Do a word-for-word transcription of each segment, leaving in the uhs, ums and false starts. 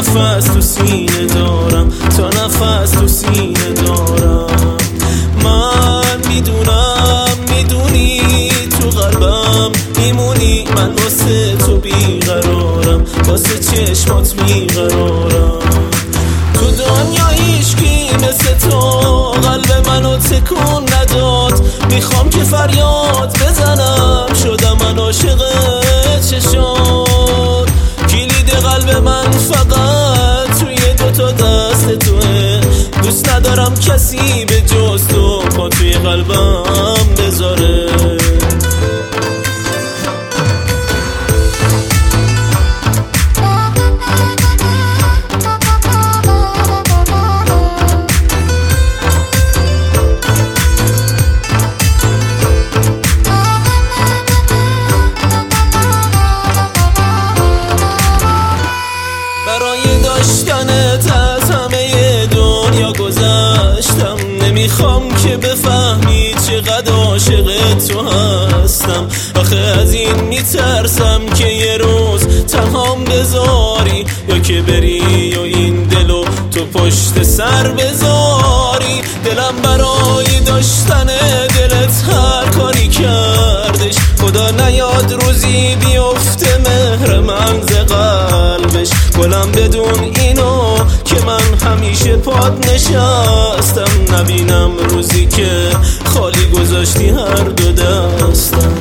نفس تو سینه دارم، تا نفس تو سینه دارم. من میدونم میدونی تو قلبم میمونی، من واسه تو بیقرارم، واسه چشمات میقرارم. تو دنیا هیچکی مثل تو قلب منو تکون نداد. میخوام که فریاد بزنم، شدم من عاشق چشات. کلید قلب من فقط توی دوتا دست توه. دوست ندارم کسی به جز تو پا توی قلبم بذاره. برای داشتنت از همه دنیا گذشتم. نمیخوام که بفهمی چقدر عاشق تو هستم. آخه از این میترسم که یه روز تنهام بذاری، یا که بری و این دلو تو پشت سر بذاری. دلم برای داشتن دلت هر کاری کردش. خدا نیاد روزی بیفته مهر من ز قلبش. گلم بدون اینو که من همیشه پاد نشستم. نبینم روزی که خالی گذاشتی هر دو دستم.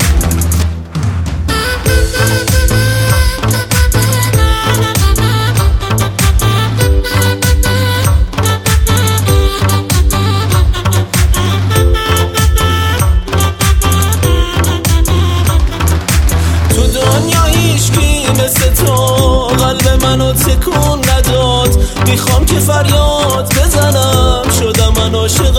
مثل تو قلب منو تکون نداد. میخوام که فریاد بزنم، شدم من عاشق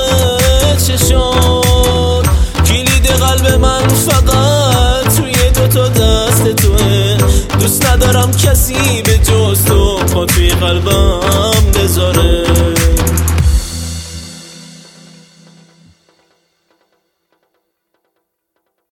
چشات. کلید قلب من فقط توی دوتا دست توه. دوست ندارم کسی به جز تو پا توی قلبم بذاره.